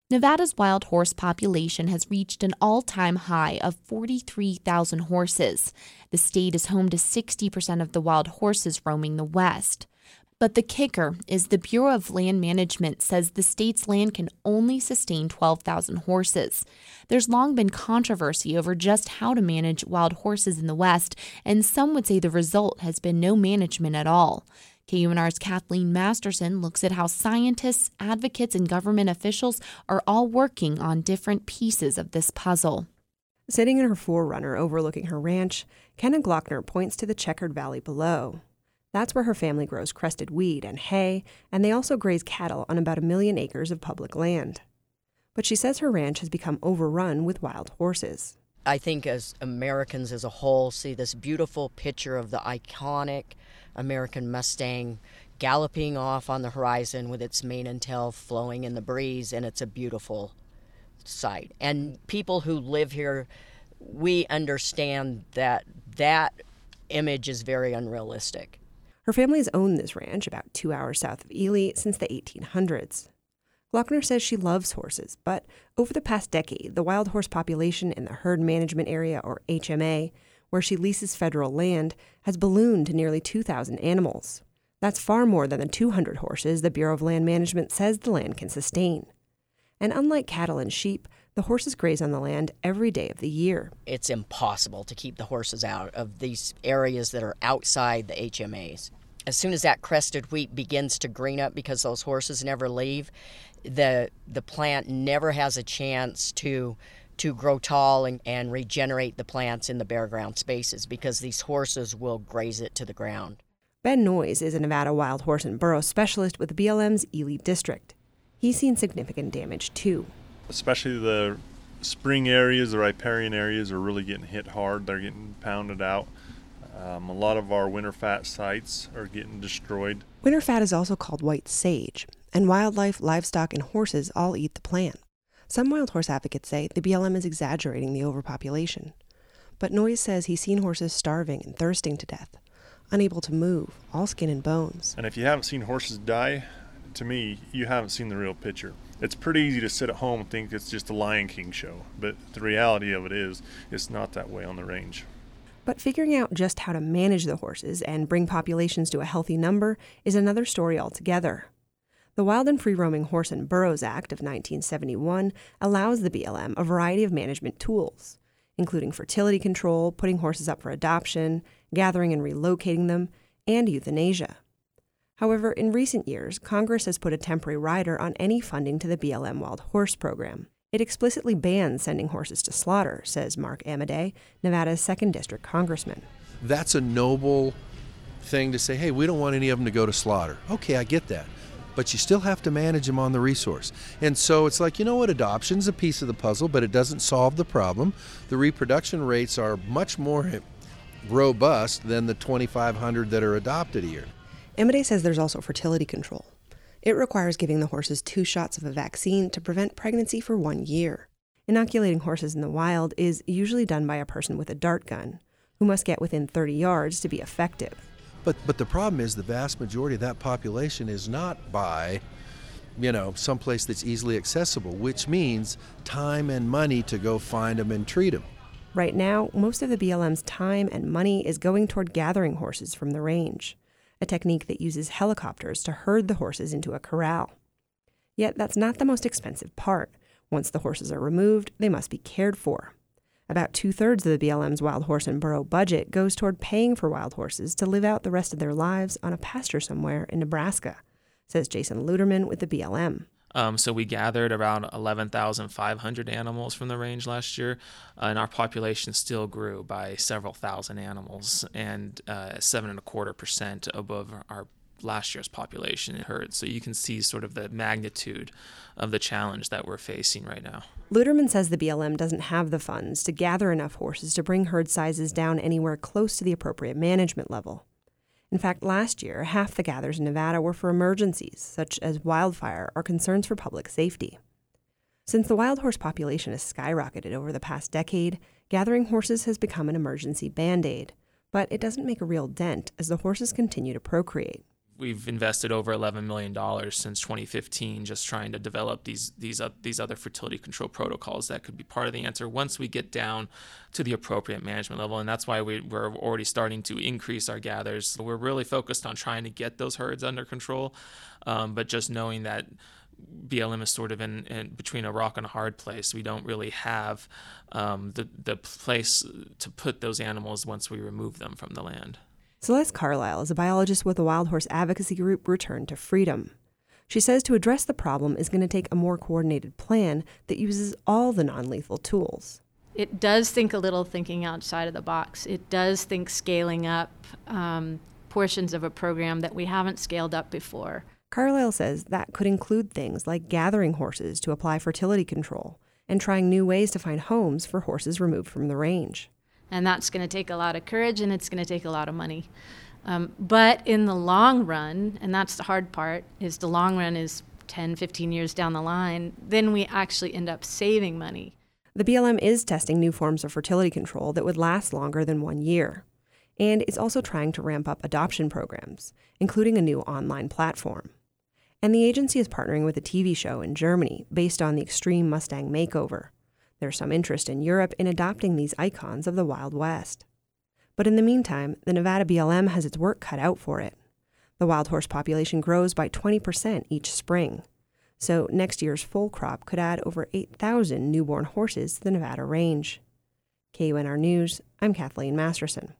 Nevada's wild horse population has reached an all-time high of 43,000 horses. The state is home to 60% of the wild horses roaming the West. But the kicker is the Bureau of Land Management says the state's land can only sustain 12,000 horses. There's long been controversy over just how to manage wild horses in the West, and some would say the result has been no management at all. KUNR's Kathleen Masterson looks at how scientists, advocates, and government officials are all working on different pieces of this puzzle. Sitting in her 4Runner overlooking her ranch, Kenna Glockner points to the checkered valley below. That's where her family grows crested wheat and hay, and they also graze cattle on about 1 million acres of public land. But she says her ranch has become overrun with wild horses. I think as Americans as a whole see this beautiful picture of the iconic American Mustang galloping off on the horizon with its mane and tail flowing in the breeze, and it's a beautiful sight. And people who live here, we understand that that image is very unrealistic. Her family has owned this ranch about 2 hours south of Ely since the 1800s. Glockner says she loves horses, but over the past decade, the wild horse population in the Herd Management Area, or HMA, where she leases federal land, has ballooned to nearly 2,000 animals. That's far more than the 200 horses the Bureau of Land Management says the land can sustain. And unlike cattle and sheep, the horses graze on the land every day of the year. It's impossible to keep the horses out of these areas that are outside the HMAs. As soon as that crested wheat begins to green up, because those horses never leave, the plant never has a chance to grow tall and regenerate the plants in the bare ground spaces, because these horses will graze it to the ground. Ben Noyes is a Nevada wild horse and burro specialist with BLM's Ely district. He's seen significant damage too. Especially the spring areas, the riparian areas are really getting hit hard. They're getting pounded out. A lot of our winter fat sites are getting destroyed. Winter fat is also called white sage, and wildlife, livestock, and horses all eat the plant. Some wild horse advocates say the BLM is exaggerating the overpopulation. But Noyes says he's seen horses starving and thirsting to death, unable to move, all skin and bones. And if you haven't seen horses die, to me, you haven't seen the real picture. It's pretty easy to sit at home and think it's just a Lion King show, but the reality of it is, it's not that way on the range. But figuring out just how to manage the horses and bring populations to a healthy number is another story altogether. The Wild and Free-Roaming Horse and Burros Act of 1971 allows the BLM a variety of management tools, including fertility control, putting horses up for adoption, gathering and relocating them, and euthanasia. However, in recent years, Congress has put a temporary rider on any funding to the BLM Wild Horse Program. It explicitly bans sending horses to slaughter, says Mark Amodei, Nevada's 2nd District Congressman. That's a noble thing to say, hey, we don't want any of them to go to slaughter. Okay, I get that. But you still have to manage them on the resource. And so it's like, you know what, adoption's a piece of the puzzle, but it doesn't solve the problem. The reproduction rates are much more robust than the 2,500 that are adopted a year. Amodei says there's also fertility control. It requires giving the horses 2 shots of a vaccine to prevent pregnancy for 1 year. Inoculating horses in the wild is usually done by a person with a dart gun, who must get within 30 yards to be effective. But the problem is the vast majority of that population is not by, someplace that's easily accessible, which means time and money to go find them and treat them. Right now, most of the BLM's time and money is going toward gathering horses from the range, a technique that uses helicopters to herd the horses into a corral. Yet that's not the most expensive part. Once the horses are removed, they must be cared for. About 2/3 of the BLM's wild horse and burro budget goes toward paying for wild horses to live out the rest of their lives on a pasture somewhere in Nebraska, says Jason Luderman with the BLM. So we gathered around 11,500 animals from the range last year, and our population still grew by several thousand animals, and 7.25% above our last year's population in herds. So you can see sort of the magnitude of the challenge that we're facing right now. Luderman says the BLM doesn't have the funds to gather enough horses to bring herd sizes down anywhere close to the appropriate management level. In fact, last year, half the gathers in Nevada were for emergencies, such as wildfire or concerns for public safety. Since the wild horse population has skyrocketed over the past decade, gathering horses has become an emergency Band-Aid. But it doesn't make a real dent as the horses continue to procreate. We've invested over $11 million since 2015 just trying to develop these other fertility control protocols that could be part of the answer once we get down to the appropriate management level. And that's why we're already starting to increase our gathers. We're really focused on trying to get those herds under control, but just knowing that BLM is sort of in between a rock and a hard place. We don't really have the place to put those animals once we remove them from the land. Celeste Carlisle is a biologist with the Wild Horse Advocacy Group Return to Freedom. She says to address the problem is going to take a more coordinated plan that uses all the non-lethal tools. It does think a little thinking outside of the box. It does think scaling up portions of a program that we haven't scaled up before. Carlisle says that could include things like gathering horses to apply fertility control and trying new ways to find homes for horses removed from the range. And that's going to take a lot of courage, and it's going to take a lot of money. But in the long run, and that's the hard part, is the long run is 10, 15 years down the line, then we actually end up saving money. The BLM is testing new forms of fertility control that would last longer than 1 year. And it's also trying to ramp up adoption programs, including a new online platform. And the agency is partnering with a TV show in Germany based on the extreme Mustang makeover. There's some interest in Europe in adopting these icons of the Wild West. But in the meantime, the Nevada BLM has its work cut out for it. The wild horse population grows by 20% each spring. So next year's full crop could add over 8,000 newborn horses to the Nevada range. KUNR News, I'm Kathleen Masterson.